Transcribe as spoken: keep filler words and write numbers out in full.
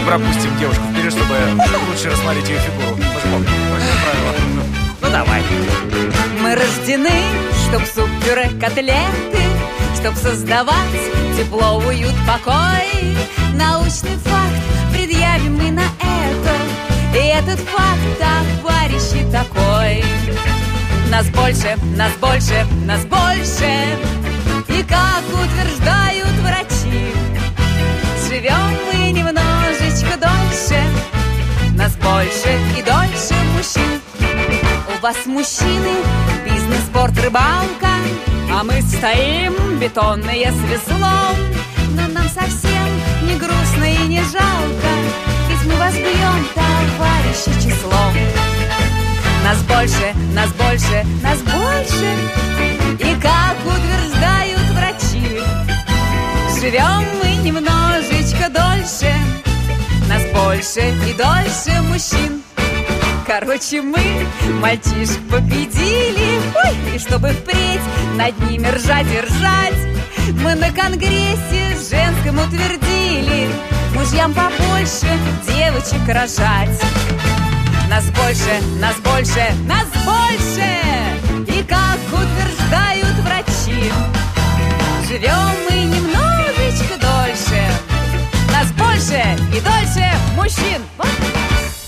пропустим девушку вперед, чтобы лучше рассмотреть ее фигуру. Мы же помним правила. Ну давай. Мы рождены, чтоб суп-пюре, котлеты, чтоб создавать тепло, уют, покой. Научный факт предъявим мы на это, и этот факт, товарищи, такой. Нас больше, нас больше, нас больше, и как утверждают врачи, живем мы немножечко дольше. Нас больше и дольше мужчин. У вас мужчины, бизнес, спорт, рыбалка, а мы стоим, бетонные с веслом. Но нам совсем не грустно и не жалко, ведь мы вас бьем, товарищи, числом. Нас больше, нас больше, нас больше, и как утверждают врачи, живем мы немножечко дольше. Нас больше и дольше мужчин. Короче, мы мальчишек победили. Ой, и чтобы впредь над ними ржать и ржать, мы на конгрессе женском утвердили мужьям побольше девочек рожать. Нас больше, нас больше, нас больше, и как утверждают